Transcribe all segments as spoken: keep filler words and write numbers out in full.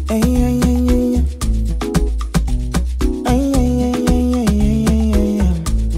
Ay, ay, ay, ay, ay. Ay, ay, ay, ay, ay, ay, ay, ay, ay.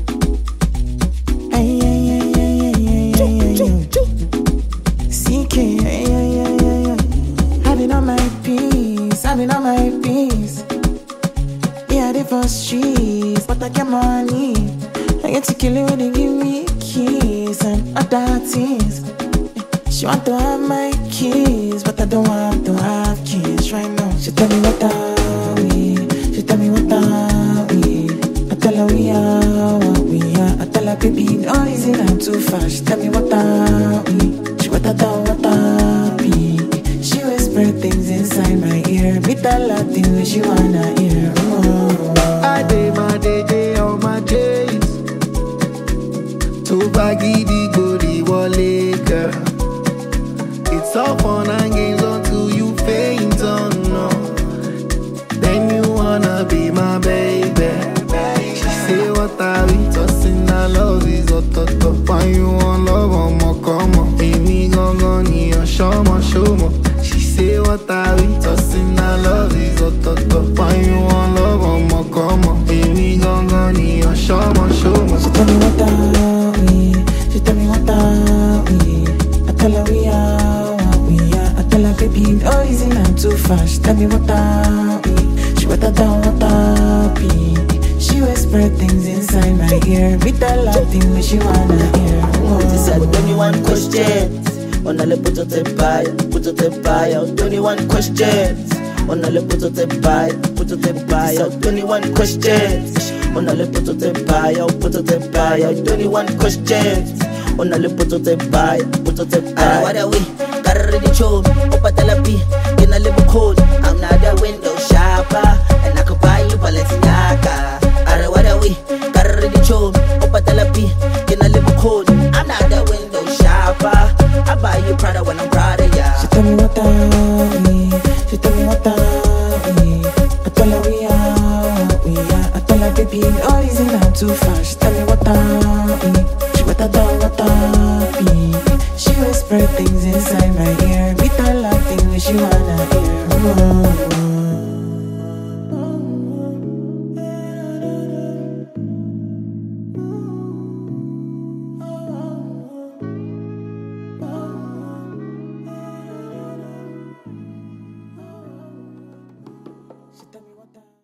Ay, ay, ay, ay, ay, ay, ay, ay. C K, ay, ay, ay, ay, ay. Having on my peace, having on my peace. Yeah, the first streets, but I get money. I get to kill it when they give me keys and other things. She want to have my keys, but I don't want to have keys right now. She tell me what are we? She tell me what are we? I tell her we are what we are. I tell her baby, no easy, I'm too fast. She tell me what are we? She what I down, what are we? She whisper things inside my ear. Me tell her things when she wanna hear. Oh. I day my day day on my days. Too baggy the body wale girl. It's all fun and games until you faint on no. Then you wanna be my baby. She say what are we tossing? I love is a toto. Why you want love on my come on? Amy gon' go need a show my show my. She say what are we tossing? I love is a toto. Why you want love on my come on? Amy gon' go need a show my show my. She tell me what are we? She tell me what are we? I tell her we are what we are. I tell her baby, no easy, I'm too fast. She tell me what are we? She what I down, what are we? She whisper things inside my ear. Me tell her things when she wanna hear. She said Oh. twenty-one questions. On alle put out the buy, put out the buy out. twenty-one questions. On alle put out the buy, put out the buy out. twenty-one questions. On alle put out the buy out, put out the buy out. twenty-one questions. On alle put out the buy, put out the buy. What are we? Carry the show.